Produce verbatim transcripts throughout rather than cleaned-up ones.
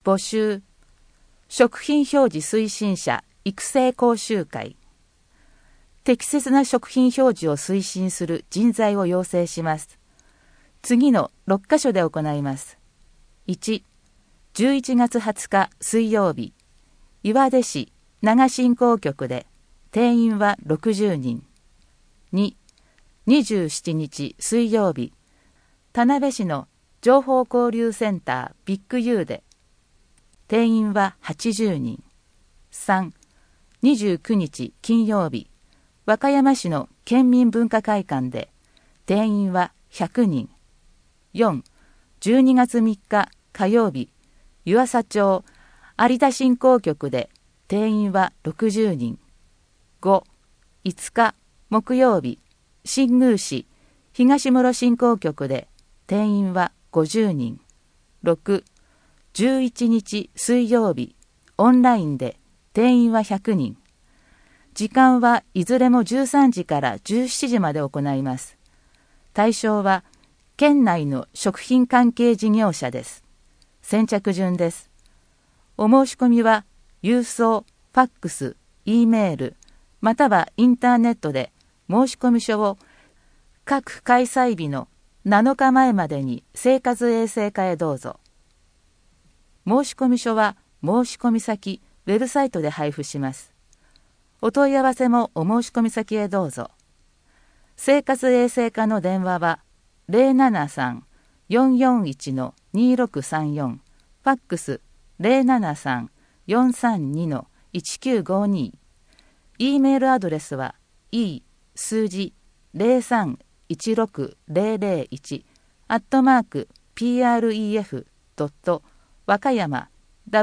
募集、食品表示推進者育成講習会。適切な食品表示を推進する人材を養成します。次のろっかしょで行います。いち、じゅういちがつはつか水曜日、岩出市長振興局で定員はろくじゅうにん。に、にじゅうしちにち水曜日、田辺市の情報交流センタービッグ U で定員ははちじゅうにん。さん、にじゅうくにち金曜日、和歌山市の県民文化会館で定員はひゃくにん。よん、じゅうにがつみっか火曜日、湯浅町有田振興局で定員はろくじゅうにん。ご、いつか木曜日、新宮市東室振興局で定員はごじゅうにん。ろく、じゅういちにち水曜日、オンラインで定員はひゃくにん。時間はいずれもじゅうさんじからじゅうしちじまで行います。対象は県内の食品関係事業者です。先着順です。お申し込みは郵送、ファックス、Eメール、またはインターネットで申込書を各開催日のなのかまえまでに生活衛生課へどうぞ。申込書は申込先、ウェブサイトで配布します。お問い合わせもお申込先へどうぞ。生活衛生課の電話は ゼロななさん よんよんいち のにろくさんよん、ファックス ゼロななさん よんさんに のいちきゅうごに、E メールアドレスは e 数字ゼロさんいちろくゼロゼロいちアットマーク プレフ ドット 和歌山 ワ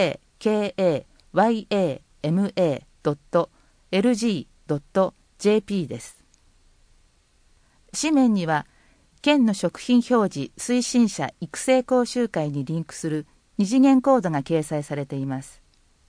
カ ドット エルジー ドット ジェーピー です。紙面には県の食品表示推進者育成講習会にリンクする二次元コードが掲載されています。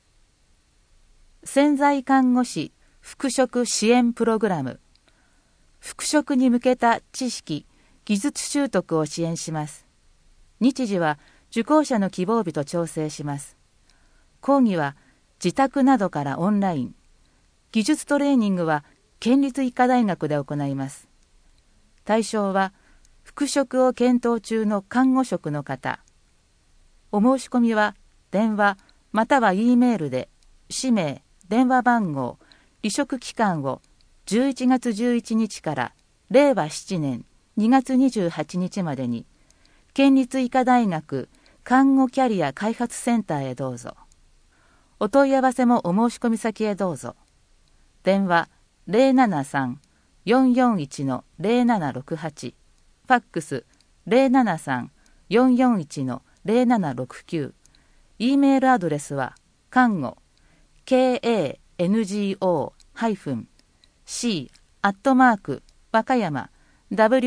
潜在看護師復職支援プログラム、復職に向けた知識・技術習得を支援します。日時は受講者の希望日と調整します。講義は自宅などからオンライン、技術トレーニングは県立医科大学で行います。対象は復職を検討中の看護職の方。お申し込みは電話または E メールで氏名、電話番号、離職期間をじゅういちがつじゅういちにちかられいわななねんにがつにじゅうはちにちまでに県立医科大学看護キャリア開発センターへどうぞ。お問い合わせもお申し込み先へどうぞ。電話ゼロななさん よんよんいち のゼロななろくはち、ファックスゼロななさん よんよんいち のゼロななろくきゅう、E メールアドレスは看護 ケーエーエヌジーオー ハイフン シー アットマーク和歌山 ワカ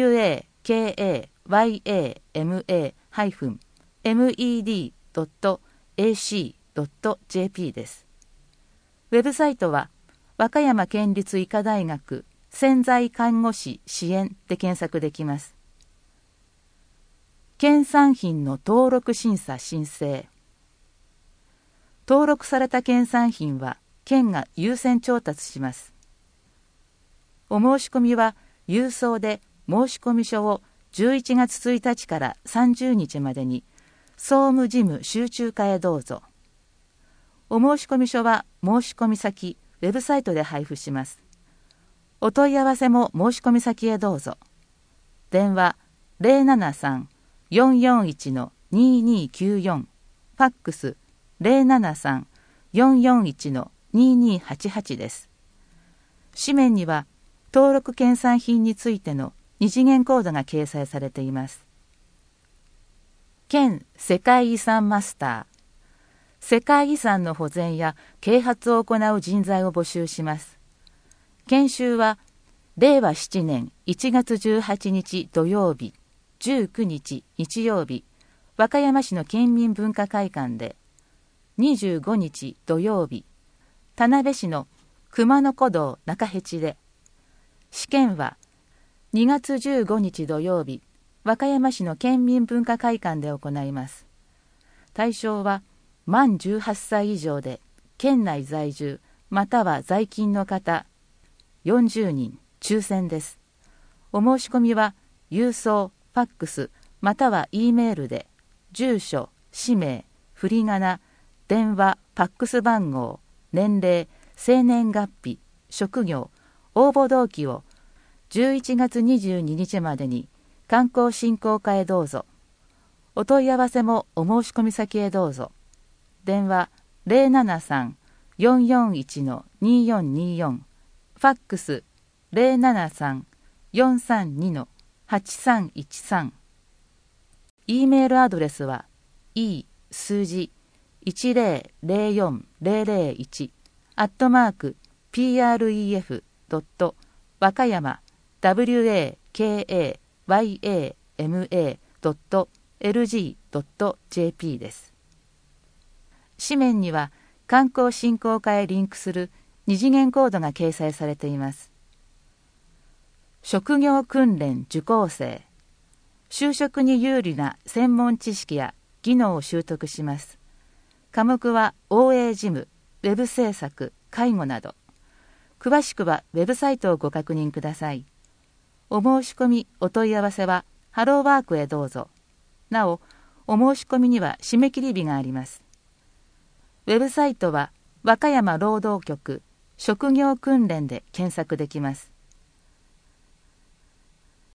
ハイフン メディー ドット エーシー ドット ジェーピー です。ウェブサイトは和歌山県立医科大学潜在看護師支援で検索できます。県産品の登録審査申請。登録された県産品は県が優先調達します。お申し込みは郵送で申込書をじゅういちがつついたちからさんじゅうにちまでに総務事務集中課へどうぞ。お申込書は申込先、ウェブサイトで配布します。お問い合わせも申込先へどうぞ。電話ゼロななさん よんよんいち のににきゅうよん、ファックスゼロななさん よんよんいち のににはちはちです。紙面には登録県産品についての二次元コードが掲載されています。県世界遺産マスター。世界遺産の保全や啓発を行う人材を募集します。研修はれいわななねんいちがつじゅうはちにち土曜日、じゅうくにち日曜日、和歌山市の県民文化会館で、にじゅうごにち土曜日、田辺市の熊野古道中辺地で、試験はにがつじゅうごにち土曜日、和歌山市の県民文化会館で行います。対象は満じゅうはっさい以上で県内在住または在勤の方よんじゅうにん抽選です。お申し込みは郵送、ファックスまたは E メールで住所、氏名、振り仮名、電話、ファックス番号、年齢、生年月日、職業、応募動機をじゅういちがつにじゅうににちまでに観光振興課へどうぞ。お問い合わせもお申し込み先へどうぞ。電話 ゼロななさん よんよんいち によんによん、ファックス ゼロななさん よんさんに はちさんいちさん。E メールアドレスは e 数字いちゼロゼロよんゼロゼロいちアットマーク プ和歌山 ワドット エルジー ドット ジェーピー です。紙面には観光振興課へリンクする二次元コードが掲載されています。職業訓練受講生、就職に有利な専門知識や技能を習得します。科目は オーエー 事務、ウェブ制作、介護など。詳しくはウェブサイトをご確認ください。お申し込み、お問い合わせはハローワークへどうぞ。なお、お申し込みには締め切り日があります。ウェブサイトは和歌山労働局職業訓練で検索できます。